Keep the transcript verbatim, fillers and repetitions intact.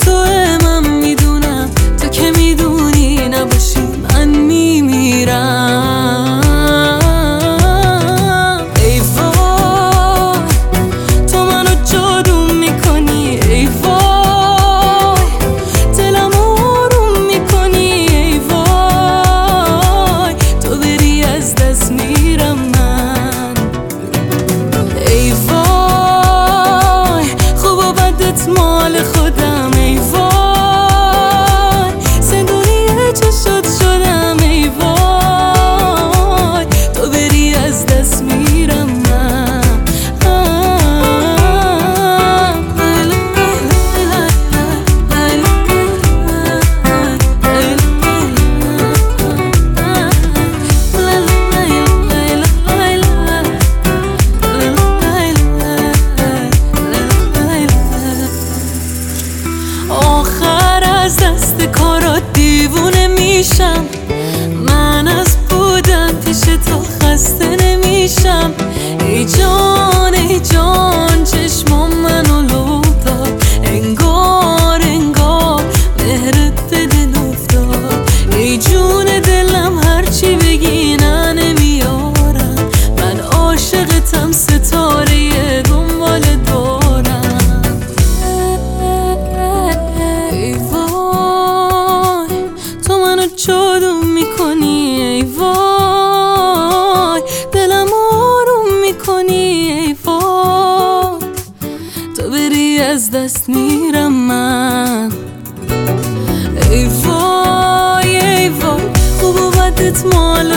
توه، من میدونم تو که میدونی، نباشی من میمیرم. ای وای تو منو جادو میکنی، ای وای دلم آروم میکنی، ای وای تو بری از دست میرم من. ای وای خوب و بدت مال خودم، ای وای زندونی چشات شدم، ای وای تو بری از دست میرم من. آخر از دست کارات دیوونه میشم، من از بودن پیش تو خسته نمیشم. ای جان ای جان چشمام منو لو داد، انگار انگار مهرت به دل افتاد. ای جون دلم هرچی بگی نه نمیارم، من عاشقتم ستاره دنبال دارم. ای وای تو منو جادو میکنی، ای وای دلم آروم میکنی، ای وای تو بری از دست میرم من. ای وای ای وای خوب و بدت مال